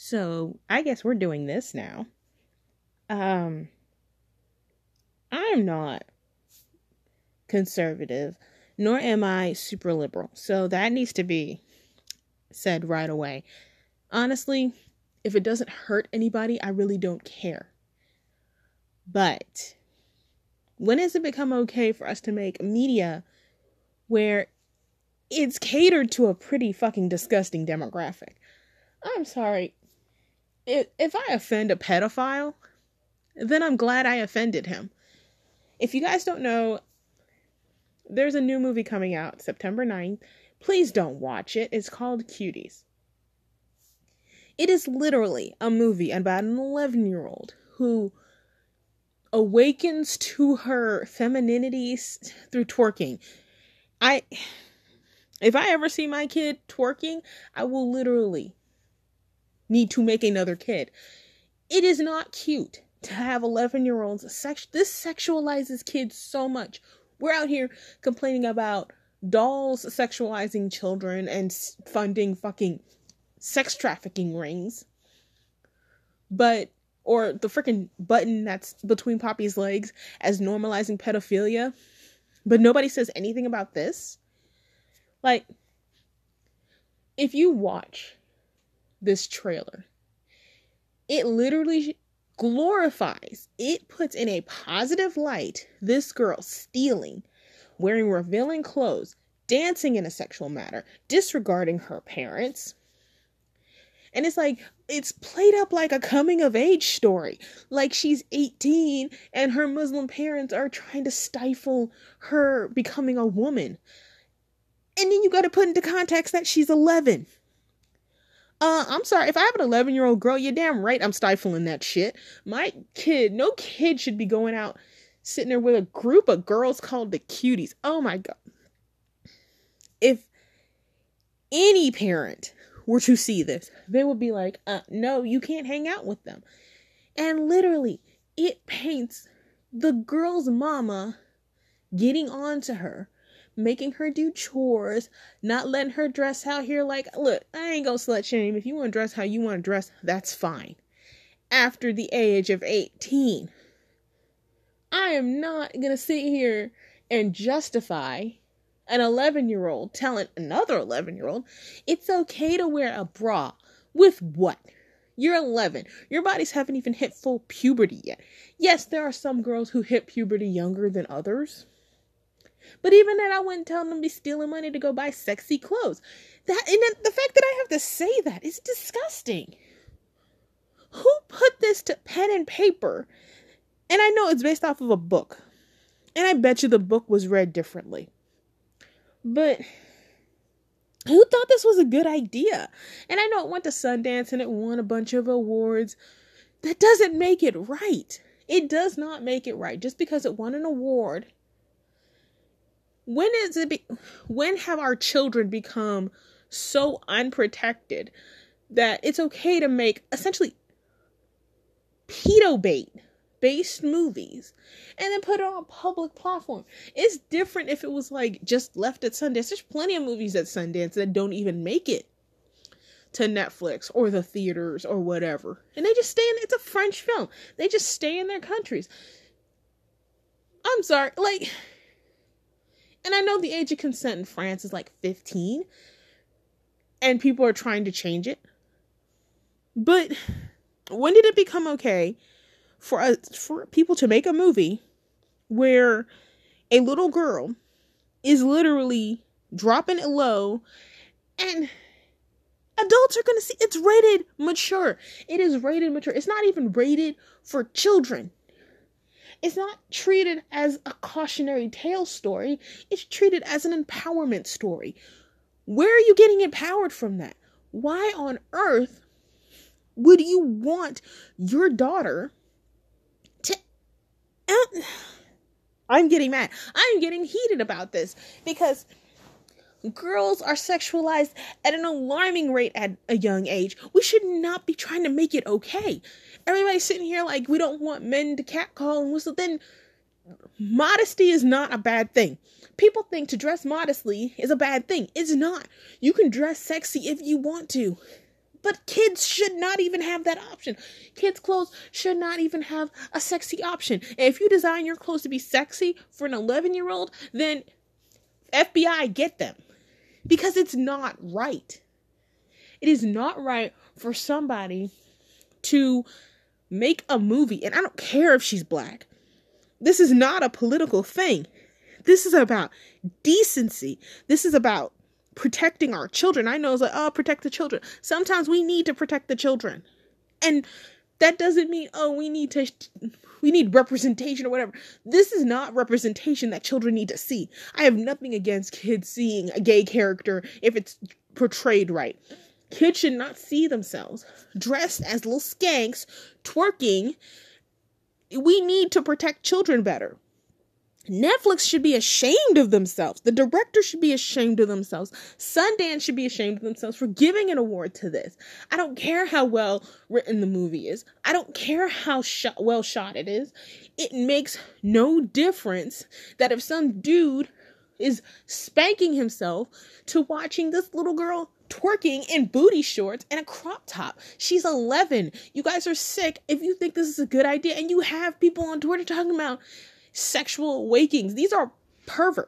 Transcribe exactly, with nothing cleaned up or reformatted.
So I guess we're doing this now. Um, I'm not conservative, nor am I super liberal. So that needs to be said right away. Honestly, if it doesn't hurt anybody, I really don't care. But when has it become okay for us to make media where it's catered to a pretty fucking disgusting demographic? I'm sorry. If, if I offend a pedophile, then I'm glad I offended him. If you guys don't know, there's a new movie coming out September ninth. Please don't watch it. It's called Cuties. It is literally a movie about an eleven-year-old who awakens to her femininity through twerking. I, if I ever see my kid twerking, I will literally need to make another kid. It is not cute to have eleven-year-olds. Sex- this sexualizes kids so much. We're out here complaining about dolls sexualizing children and funding fucking sex trafficking rings. But, or the freaking button that's between Poppy's legs as normalizing pedophilia. But nobody says anything about this. Like, if you watch this trailer, it literally glorifies, it puts in a positive light this girl stealing, wearing revealing clothes, dancing in a sexual manner, disregarding her parents. And it's like, it's played up like a coming of age story. Like she's eighteen and her Muslim parents are trying to stifle her becoming a woman. And then you got to put into context that she's eleven. Uh, I'm sorry, if I have an eleven-year-old girl, you're damn right I'm stifling that shit. My kid, no kid should be going out sitting there with a group of girls called the Cuties. Oh my God. If any parent were to see this, they would be like, uh, no, you can't hang out with them. And literally, it paints the girl's mama getting on to her, making her do chores, not letting her dress out here like, look, I ain't gonna slut shame. If you want to dress how you want to dress, that's fine. After the age of eighteen, I am not gonna sit here and justify an eleven-year-old telling another eleven-year-old it's okay to wear a bra. With what? You're eleven. Your bodies haven't even hit full puberty yet. Yes, there are some girls who hit puberty younger than others. But even then, I wouldn't tell them to be stealing money to go buy sexy clothes. That and then the fact that I have to say that is disgusting. Who put this to pen and paper? And I know it's based off of a book. And I bet you the book was read differently. But who thought this was a good idea? And I know it went to Sundance and it won a bunch of awards. That doesn't make it right. It does not make it right. Just because it won an award. When is it be, when have our children become so unprotected that it's okay to make essentially pedo bait based movies and then put it on a public platform? It's different if it was like just left at Sundance. There's plenty of movies at Sundance that don't even make it to Netflix or the theaters or whatever. And they just stay in, it's a French film. They just stay in their countries. I'm sorry, like, and I know the age of consent in France is like fifteen and people are trying to change it. But when did it become okay for us, for people to make a movie where a little girl is literally dropping it low and adults are going to see? It's rated mature. It is rated mature. It's not even rated for children. It's not treated as a cautionary tale story. It's treated as an empowerment story. Where are you getting empowered from that? Why on earth would you want your daughter to... Uh, I'm getting mad. I'm getting heated about this because girls are sexualized at an alarming rate at a young age. We should not be trying to make it okay. Everybody's sitting here like we don't want men to catcall and whistle. Then modesty is not a bad thing. People think to dress modestly is a bad thing. It's not. You can dress sexy if you want to. But kids should not even have that option. Kids' clothes should not even have a sexy option. And if you design your clothes to be sexy for an eleven-year-old, then F B I, get them. Because it's not right. It is not right for somebody to make a movie, and I don't care if she's black. This is not a political thing. This is about decency. This is about protecting our children. I know it's like, oh, protect the children. Sometimes we need to protect the children. And that doesn't mean, oh, we need to, we need representation or whatever. This is not representation that children need to see. I have nothing against kids seeing a gay character if it's portrayed right. Kids should not see themselves dressed as little skanks twerking. We need to protect children better. Netflix should be ashamed of themselves. The director should be ashamed of themselves. Sundance should be ashamed of themselves for giving an award to this. I don't care how well written the movie is. I don't care how sh- well shot it is. It makes no difference that if some dude is spanking himself to watching this little girl twerking in booty shorts and a crop top. She's eleven. You guys are sick if you think this is a good idea. And you have people on Twitter talking about sexual awakens. These are perverts.